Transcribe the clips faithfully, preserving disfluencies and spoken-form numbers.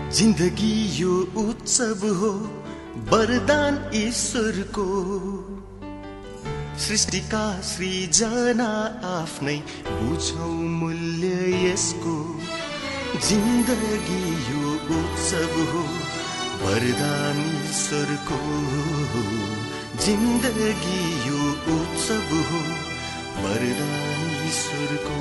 जिन्दगी यो उत्सव हो वरदान ईश्वरको, सृष्टिका सृजना आफ्नै बुझौं मूल्य यसको। जिन्दगी यो उत्सव हो वरदान ईश्वरको, जिन्दगी यो उत्सव हो वरदान ईश्वरको।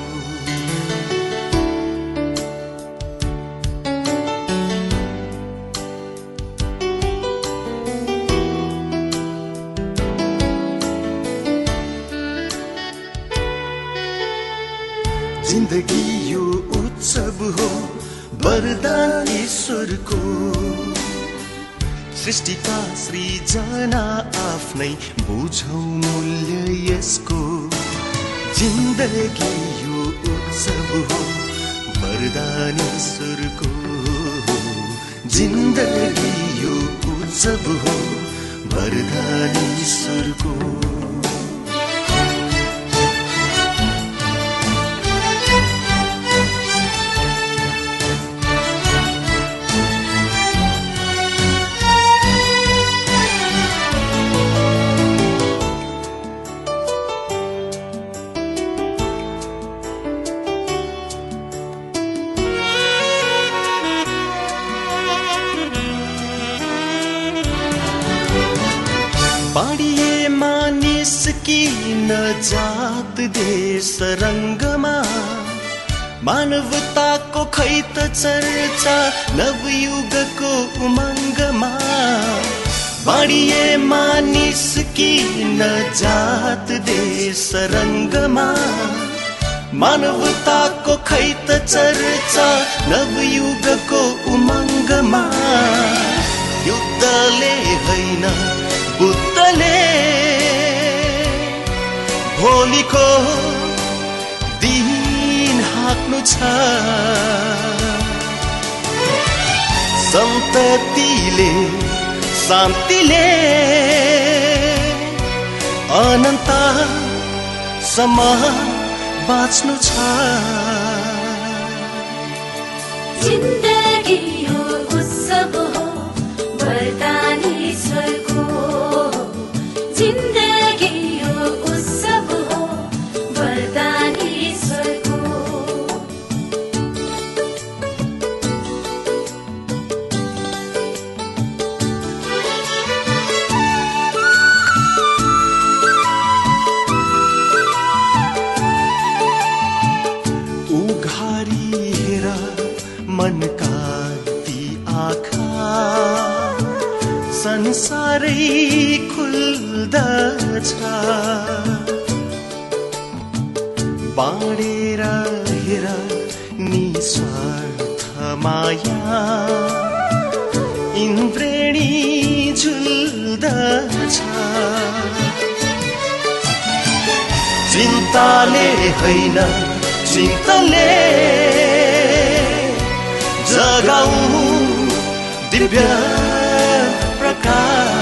जिन्दगी यो उत्सव हो वरदान ईश्वरको, सृष्टिका सृजना आफ्नै बुझौं मूल्य यसको। जिन्दगी यो उत्सव हो वरदान ईश्वरको, जिन्दगी यो उत्सव हो वरदान ईश्वरको। बाँडिए मानिस किन जात देश रङ्गमा, मानवताको खै त चर्चा नवयुगको उमङ्गमा। बाँडिए मानिस किन जात देश रङ्गमा, मानवताको खै त चर्चा नवयुगको उमङ्गमा। युद्धले होइन बुद्धले भोलिको दिन हाँक्नु छ। सन्ततिले शान्तिले अनन्तसम्म बाँच्नु छ। जिन्दगी यो उत्सव हो वरदान ईश्वरको, जिन्दगी यो उत्सव हो वरदान ईश्वरको। उघारी हेर मनका ती आँखा, संसारै खुल्दछ। बाँडेर हेर निस्वार्थ माया, इन्द्रेणी झुल्दछ। चिन्ताले होइन चिन्तले जगाऊ दिव्य प्रकाश।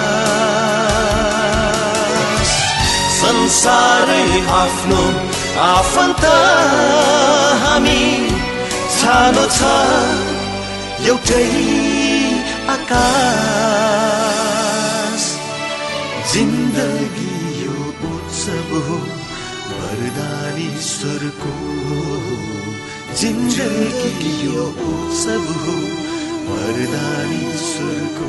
संसारै आफ्नो आफन्त हामी, छानो छ एउटै आकाश। जिन्दगी यो उत्सव हो वरदान ईश्वरको, जिन्दगी यो उत्सव हो वरदान ईश्वरको।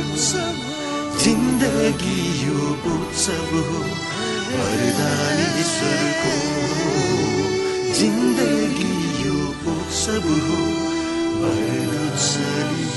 जिन्दगी यो उत्सव हो वरदान ईश्वरको, जिन्दगी यो उत्सव हो वरदान ईश्वरको।